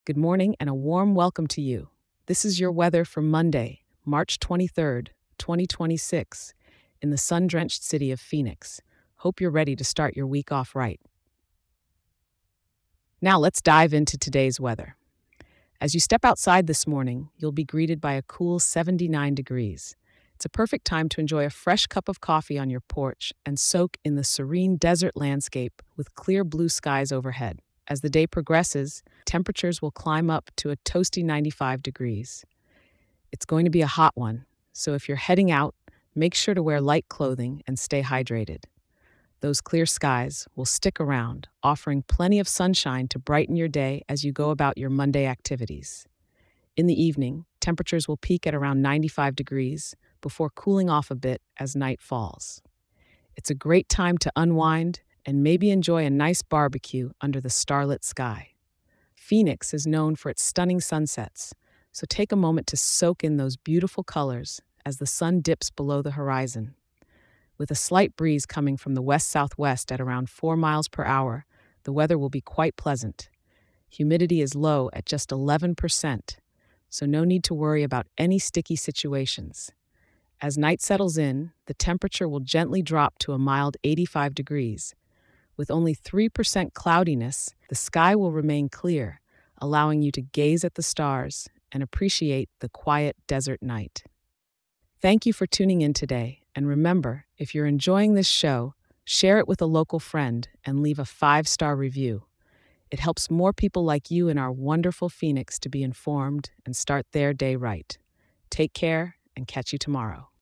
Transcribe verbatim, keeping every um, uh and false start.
Good morning and a warm welcome to you. This is your weather for Monday, March twenty-third, twenty twenty-six, in the sun drenched city of Phoenix. Hope you're ready to start your week off right. Now let's dive into today's weather. As you step outside this morning, you'll be greeted by a cool seventy-nine degrees. It's a perfect time to enjoy a fresh cup of coffee on your porch and soak in the serene desert landscape with clear blue skies overhead. As the day progresses, temperatures will climb up to a toasty ninety-five degrees. It's going to be a hot one, so if you're heading out, make sure to wear light clothing and stay hydrated. Those clear skies will stick around, offering plenty of sunshine to brighten your day as you go about your Monday activities. In the evening, temperatures will peak at around ninety-five degrees before cooling off a bit as night falls. It's a great time to unwind and maybe enjoy a nice barbecue under the starlit sky. Phoenix is known for its stunning sunsets, so take a moment to soak in those beautiful colors as the sun dips below the horizon. With a slight breeze coming from the west-southwest at around four miles per hour, the weather will be quite pleasant. Humidity is low at just eleven percent, so no need to worry about any sticky situations. As night settles in, the temperature will gently drop to a mild eighty-five degrees. With only three percent cloudiness, the sky will remain clear, allowing you to gaze at the stars and appreciate the quiet desert night. Thank you for tuning in today, and remember, if you're enjoying this show, share it with a local friend and leave a five-star review. It helps more people like you in our wonderful Phoenix to be informed and start their day right. Take care and catch you tomorrow.